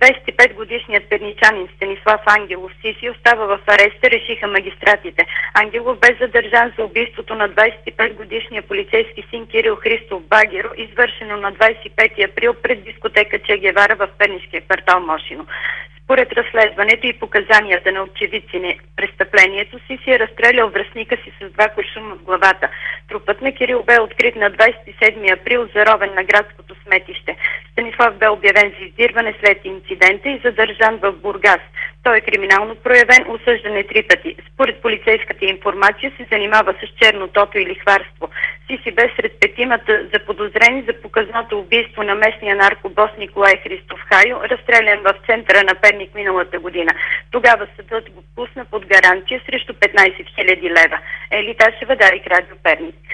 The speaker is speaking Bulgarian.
25-годишният перничанин Станислав Ангелов Сиси остава в ареста, решиха магистратите. Ангелов бе задържан за убийството на 25-годишния полицейски син Кирил Христов Багеро, извършено на 25 април пред дискотека Че Гевара в пернишкия квартал Мошино. Според разследването и показанията на очевидци на престъплението си е разстрелял връстника си с 2 куршума в главата. Трупът на Кирил бе открит на 27 април, заровен на градското сметище. Станислав бе обявен за издирване след инцидента и задържан в Бургас. Той е криминално проявен, осъждан е 3 пъти. Според полицейската информация се занимава с черно тото и лихварство. Сиси бе сред 5 заподозрени за показното убийство на местния наркобос Николай Христов Хайо, разстрелян в центъра на Перник миналата година. Тогава съдът го пусна под гаранция срещу 15 000 лева. Ели Ташева, Дарик, Радио Перник.